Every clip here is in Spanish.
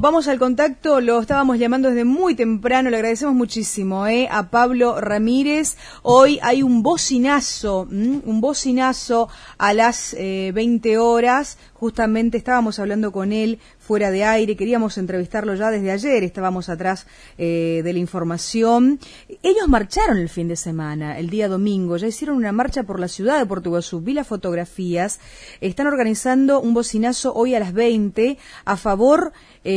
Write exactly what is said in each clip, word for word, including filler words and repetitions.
vamos al contacto, lo estábamos llamando desde muy temprano, le agradecemos muchísimo eh, a Pablo Ramírez. Hoy hay un bocinazo, ¿m? un bocinazo a las eh, veinte horas, justamente estábamos hablando con él fuera de aire, queríamos entrevistarlo ya desde ayer, estábamos atrás eh, de la información. Ellos marcharon el fin de semana, el día domingo, ya hicieron una marcha por la ciudad de Puerto Iguazú, vi las fotografías, están organizando un bocinazo hoy a las veinte a favor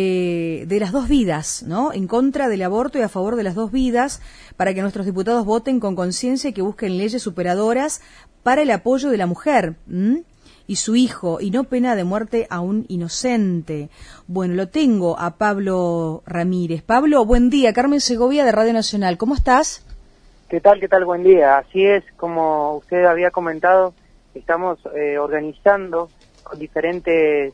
eh, de las dos vidas, ¿no? En contra del aborto y a favor de las dos vidas, para que nuestros diputados voten con conciencia y que busquen leyes superadoras para el apoyo de la mujer, ¿m? y su hijo, y no pena de muerte a un inocente. Bueno, lo tengo a Pablo Ramírez. Pablo, buen día. Carmen Segovia de Radio Nacional. ¿Cómo estás? ¿Qué tal? ¿Qué tal? Buen día. Así es, como usted había comentado, estamos eh, organizando con diferentes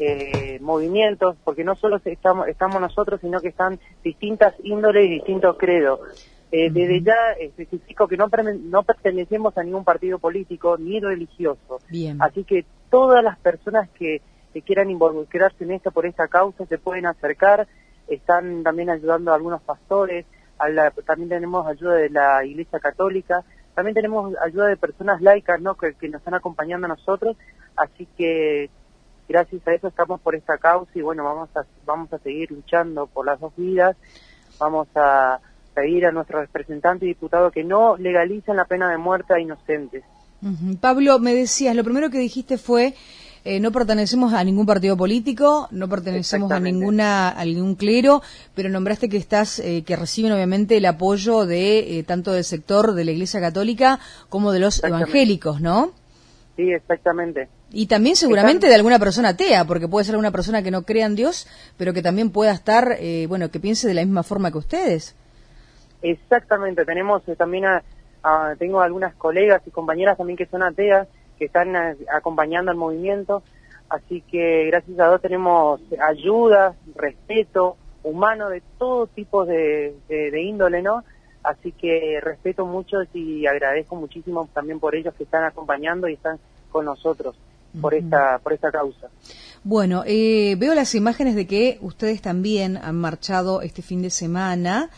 eh, movimientos, porque no solo estamos, estamos nosotros, sino que están distintas índoles y distintos credos. Eh, desde ya especifico que no, no pertenecemos a ningún partido político ni religioso. Bien. Así que todas las personas que, que quieran involucrarse en esta por esta causa se pueden acercar. Están también ayudando a algunos pastores, a la, también tenemos ayuda de la Iglesia Católica, también tenemos ayuda de personas laicas, ¿no? que, que nos están acompañando a nosotros. Así que gracias a eso estamos por esta causa y bueno, vamos a, vamos a seguir luchando por las dos vidas. Vamos a pedir a nuestros representantes y diputados que no legalicen la pena de muerte a inocentes. Uh-huh. Pablo, me decías, lo primero que dijiste fue, eh, no pertenecemos a ningún partido político, no pertenecemos a ninguna a ningún clero, pero nombraste que estás, eh, que reciben obviamente el apoyo de eh, tanto del sector de la Iglesia Católica como de los evangélicos, ¿no? Sí, exactamente. Y también seguramente Están... de alguna persona atea, porque puede ser alguna persona que no crea en Dios, pero que también pueda estar, eh, bueno, que piense de la misma forma que ustedes. Exactamente, tenemos eh, también a, a, tengo algunas colegas y compañeras también que son ateas, que están a, acompañando al movimiento, así que gracias a Dios tenemos ayuda, respeto humano de todo tipo de, de, de índole, ¿no? Así que respeto mucho y agradezco muchísimo también por ellos que están acompañando y están con nosotros por uh-huh. esta por esta causa. Bueno, eh, veo las imágenes de que ustedes también han marchado este fin de semana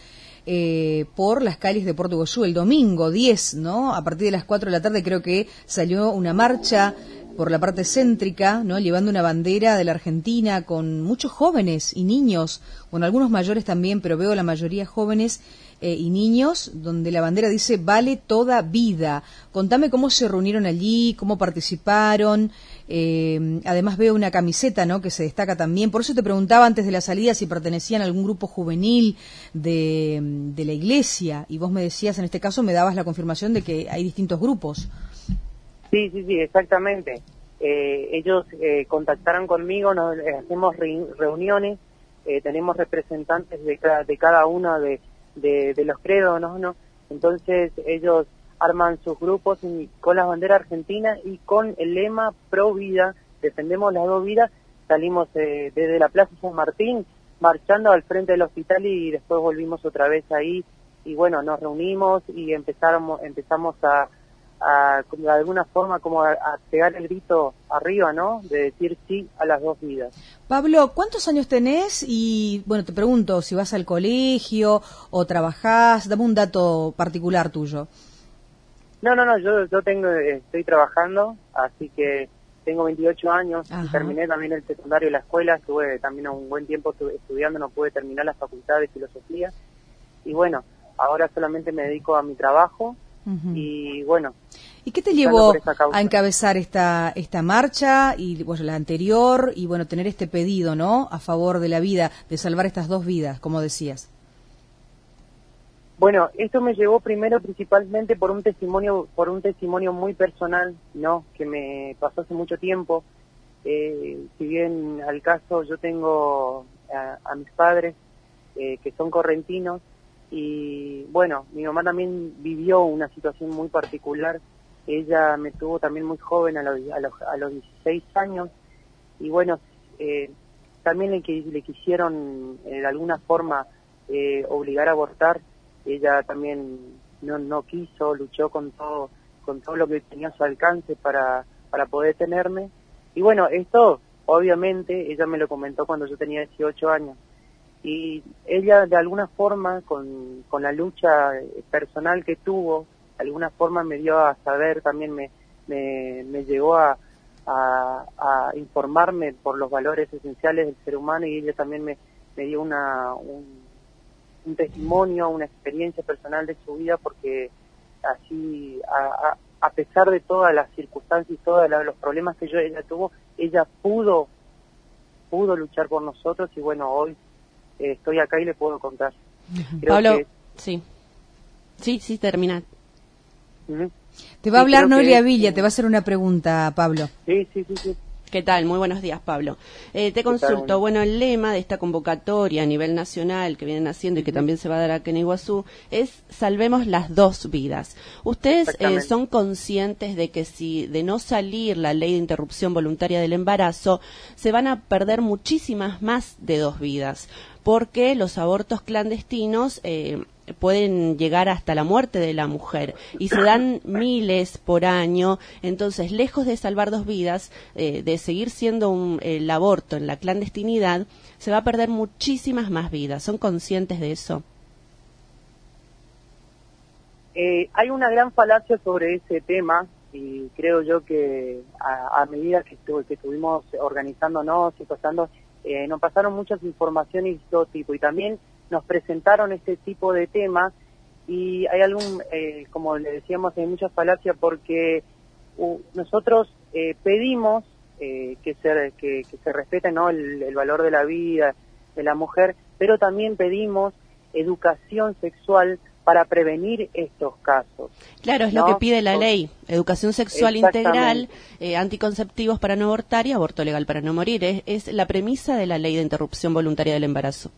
Eh, por las calles de Puerto Iguazú, el domingo diez, ¿no? A partir de las cuatro de la tarde creo que salió una marcha por la parte céntrica, ¿no? Llevando una bandera de la Argentina con muchos jóvenes y niños, bueno, algunos mayores también, pero veo la mayoría jóvenes eh, y niños, donde la bandera dice vale toda vida. Contame cómo se reunieron allí, cómo participaron. Eh, además veo una camiseta, ¿no? que se destaca también. Por eso te preguntaba antes de la salida si pertenecían a algún grupo juvenil de, de la iglesia, y vos me decías, en este caso me dabas la confirmación de que hay distintos grupos. Sí, sí, sí, exactamente. Eh, ellos eh, contactaron conmigo, nos eh, hacemos re, reuniones, eh, tenemos representantes de cada, de cada uno de, de, de los credos, ¿no? ¿no? Entonces ellos arman sus grupos y, con la bandera argentina y con el lema Pro Vida, defendemos las dos vidas. Salimos eh, desde la Plaza San Martín, marchando al frente del hospital y después volvimos otra vez ahí y bueno, nos reunimos y empezamos, empezamos a, a de alguna forma como a, a pegar el grito arriba, ¿no? De decir sí a las dos vidas. Pablo, ¿cuántos años tenés? Y bueno, te pregunto si vas al colegio o trabajás, dame un dato particular tuyo. No, no, no, yo, yo tengo, estoy trabajando, así que tengo veintiocho años, y terminé también el secundario y la escuela, estuve también un buen tiempo estudiando, no pude terminar la facultad de filosofía, y bueno, ahora solamente me dedico a mi trabajo, uh-huh. y bueno. ¿Y qué te llevó a encabezar esta esta marcha, y bueno, la anterior, y bueno, tener este pedido, ¿no?, a favor de la vida, de salvar estas dos vidas, como decías? Bueno, esto me llevó primero principalmente por un testimonio, por un testimonio muy personal, ¿no? Que me pasó hace mucho tiempo. Eh, si bien al caso yo tengo a, a mis padres eh, que son correntinos y bueno, mi mamá también vivió una situación muy particular. Ella me tuvo también muy joven a los, a los, a los dieciséis años y bueno, eh, también le, le quisieron eh, de alguna forma eh, obligar a abortar. Ella también no no quiso, luchó con todo con todo lo que tenía a su alcance para para poder tenerme. Y bueno, esto obviamente, ella me lo comentó cuando yo tenía dieciocho años. Y ella, de alguna forma, con, con la lucha personal que tuvo, de alguna forma me dio a saber, también me, me, me llegó a, a, a informarme por los valores esenciales del ser humano, y ella también me, me dio una, un, un testimonio, una experiencia personal de su vida, porque así, a, a, a pesar de todas las circunstancias y todos los problemas que yo, ella tuvo, ella pudo, pudo luchar por nosotros, y bueno, hoy eh, estoy acá y le puedo contar. Creo Pablo, que... sí, sí, sí, termina. Uh-huh. Te va a sí, hablar Noelia que... Villa, te va a hacer una pregunta, Pablo. Sí, sí, sí, sí. ¿Qué tal? Muy buenos días, Pablo. Eh, te consulto, bueno, el lema de esta convocatoria a nivel nacional que vienen haciendo y que también se va a dar aquí en Iguazú es salvemos las dos vidas. ¿Ustedes eh, son conscientes de que si de no salir la ley de interrupción voluntaria del embarazo, se van a perder muchísimas más de dos vidas? Porque los abortos clandestinos eh, pueden llegar hasta la muerte de la mujer y se dan miles por año. Entonces, lejos de salvar dos vidas, eh, de seguir siendo un, el aborto en la clandestinidad, se va a perder muchísimas más vidas. ¿Son conscientes de eso? Eh, hay una gran falacia sobre ese tema, y creo yo que a, a medida que, estu que estuvimos organizándonos y pasando, eh, nos pasaron muchas informaciones de todo tipo, y también nos presentaron este tipo de temas, y hay algún, eh, como le decíamos, hay muchas falacias, porque uh, nosotros eh, pedimos eh, que, se, que, que se respete, ¿no?, el, el valor de la vida de la mujer, pero también pedimos educación sexual para prevenir estos casos. Claro, es ¿no? lo que pide la ley, educación sexual integral, eh, anticonceptivos para no abortar y aborto legal para no morir. Es, es la premisa de la ley de interrupción voluntaria del embarazo.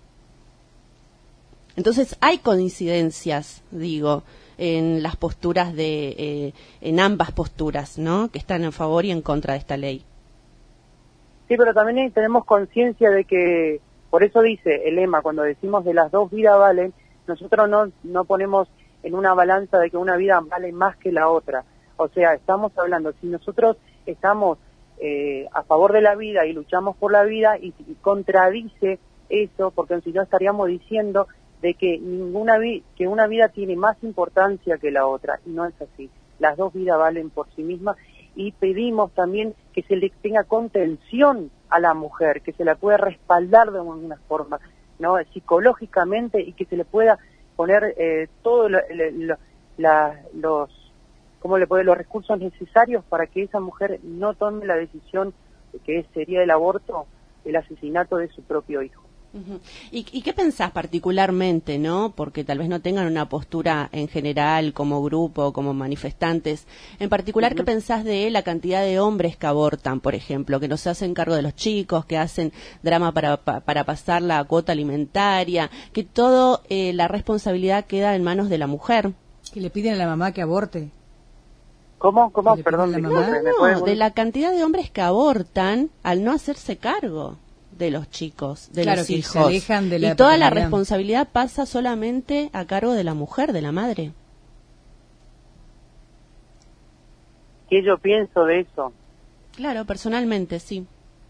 Entonces hay coincidencias, digo, en las posturas de, eh, en ambas posturas, ¿no?, que están en favor y en contra de esta ley. Sí, pero también tenemos conciencia de que, por eso dice el lema, cuando decimos de las dos vidas valen, nosotros no, no ponemos en una balanza de que una vida vale más que la otra. O sea, estamos hablando, si nosotros estamos eh, a favor de la vida y luchamos por la vida, y, y contradice eso, porque si no estaríamos diciendo de que ninguna vi que una vida tiene más importancia que la otra, y no es así. Las dos vidas valen por sí mismas, y pedimos también que se le tenga contención a la mujer, que se la pueda respaldar de alguna forma, ¿no?, psicológicamente, y que se le pueda poner eh, todos lo, lo, la, los ¿cómo le puede? los recursos necesarios para que esa mujer no tome la decisión que sería el aborto, el asesinato de su propio hijo. Uh-huh. ¿Y, ¿Y qué pensás particularmente, no? Porque tal vez no tengan una postura en general como grupo, como manifestantes. En particular, uh-huh. ¿qué pensás de la cantidad de hombres que abortan, por ejemplo, que no se hacen cargo de los chicos, que hacen drama para, pa, para pasar la cuota alimentaria, que todo eh, la responsabilidad queda en manos de la mujer? Que le piden a la mamá que aborte. ¿Cómo? ¿Cómo? Perdón. No, no, de la cantidad de hombres que abortan al no hacerse cargo de los chicos, de claro, los que hijos. Se alejan de la y toda la paternidad. responsabilidad pasa solamente a cargo de la mujer, de la madre. ¿Qué yo pienso de eso? Claro, personalmente, sí.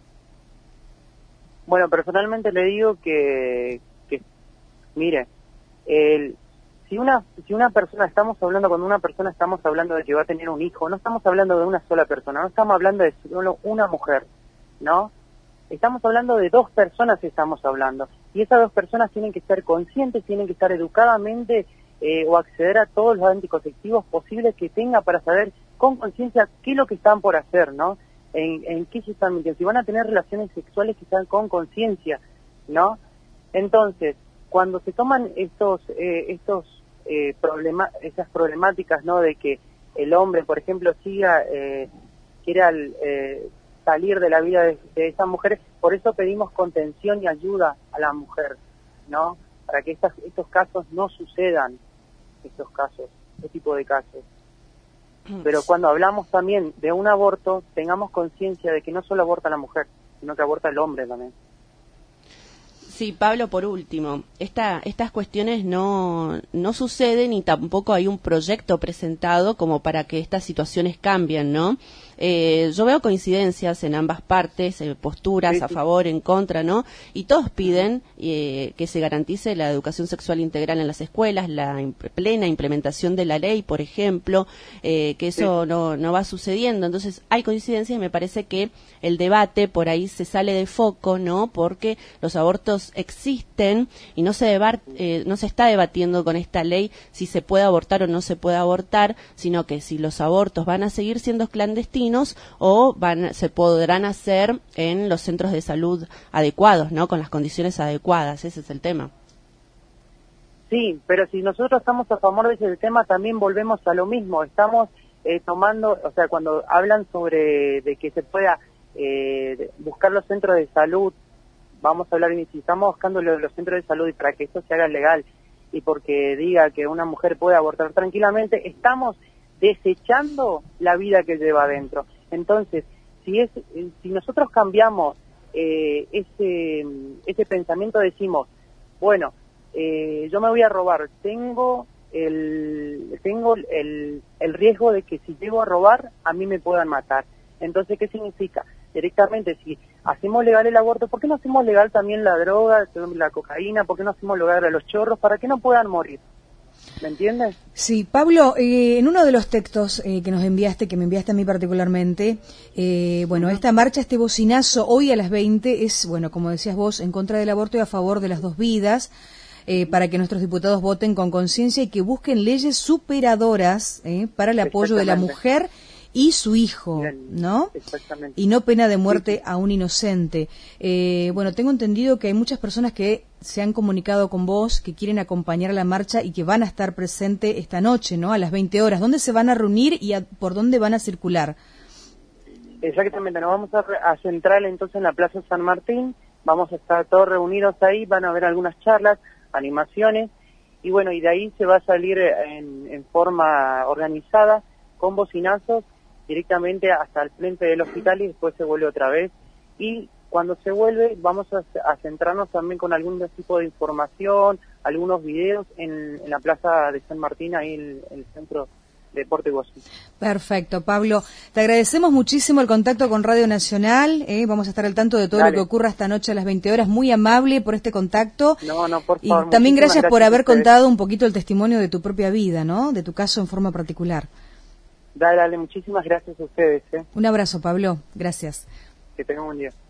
Bueno, personalmente le digo que, que mire, el, si una si una persona, estamos hablando, cuando una persona estamos hablando de que va a tener un hijo, no estamos hablando de una sola persona, no estamos hablando de solo una mujer, ¿no? Estamos hablando de dos personas, estamos hablando, y esas dos personas tienen que ser conscientes, tienen que estar educadamente eh, o acceder a todos los anticonceptivos posibles que tenga para saber con conciencia qué es lo que están por hacer, ¿no? En, en qué se están metiendo, si van a tener relaciones sexuales que sean con conciencia, ¿no? Entonces, cuando se toman estos eh, estos eh, problema esas problemáticas, ¿no?, de que el hombre, por ejemplo, siga eh, quiera eh, salir de la vida de, de esa mujer, por eso pedimos contención y ayuda a la mujer, ¿no?, para que estas, estos casos no sucedan, estos casos, este tipo de casos. Pero cuando hablamos también de un aborto, tengamos conciencia de que no solo aborta la mujer, sino que aborta el hombre también. Sí, Pablo, por último, esta, estas cuestiones no, no suceden y tampoco hay un proyecto presentado como para que estas situaciones cambien, ¿no? eh, yo veo coincidencias en ambas partes, eh, posturas sí, sí. a favor, en contra, ¿no? Y todos piden eh, que se garantice la educación sexual integral en las escuelas, la imp plena implementación de la ley, por ejemplo, eh, que eso sí. no, no va sucediendo. Entonces hay coincidencias y me parece que el debate por ahí se sale de foco, ¿no? Porque los abortos existen y no se, debar, eh, no se está debatiendo con esta ley si se puede abortar o no se puede abortar, sino que si los abortos van a seguir siendo clandestinos o van, se podrán hacer en los centros de salud adecuados, ¿no? Con las condiciones adecuadas, ese es el tema. Sí, pero si nosotros estamos a favor de ese tema, también volvemos a lo mismo. Estamos eh, tomando, o sea, cuando hablan sobre de que se pueda eh, buscar los centros de salud, vamos a hablar, si estamos buscando los, los centros de salud y para que esto se haga legal y porque diga que una mujer puede abortar tranquilamente, estamos desechando la vida que lleva adentro. Entonces, si es si nosotros cambiamos eh, ese ese pensamiento, decimos, bueno, eh, yo me voy a robar, tengo el tengo el, el riesgo de que si llego a robar, a mí me puedan matar. Entonces, ¿qué significa? Directamente, si hacemos legal el aborto, ¿por qué no hacemos legal también la droga, la cocaína? ¿Por qué no hacemos legal a los chorros? ¿Para que no puedan morir? ¿Me entiendes? Sí, Pablo, eh, en uno de los textos eh, que nos enviaste, que me enviaste a mí particularmente, eh, bueno, uh-huh. esta marcha, este bocinazo hoy a las veinte es, bueno, como decías vos, en contra del aborto y a favor de las dos vidas, eh, para que nuestros diputados voten con conciencia y que busquen leyes superadoras eh, para el apoyo de la mujer y su hijo, ¿no? Exactamente. Y no pena de muerte sí. a un inocente. Eh, bueno, tengo entendido que hay muchas personas que se han comunicado con vos, que quieren acompañar a la marcha y que van a estar presentes esta noche, ¿no? A las veinte horas. ¿Dónde se van a reunir y a, por dónde van a circular? Exactamente, nos vamos a, a centrar entonces en la Plaza San Martín, vamos a estar todos reunidos ahí, van a haber algunas charlas, animaciones, y bueno, y de ahí se va a salir en, en forma organizada, con bocinazos, directamente hasta el frente del hospital y después se vuelve otra vez. Y cuando se vuelve vamos a, a centrarnos también con algún tipo de información, algunos videos en, en la Plaza de San Martín, ahí en, en el centro de Deporte Iguazú. Perfecto, Pablo. Te agradecemos muchísimo el contacto con Radio Nacional. ¿eh? Vamos a estar al tanto de todo Dale. lo que ocurra esta noche a las veinte horas. Muy amable por este contacto. No, no, por favor. Y también gracias, gracias por haber ustedes. contado un poquito el testimonio de tu propia vida, ¿no? De tu caso en forma particular. Dale, dale, muchísimas gracias a ustedes. ¿eh? Un abrazo, Pablo. Gracias. Que tengan un buen día.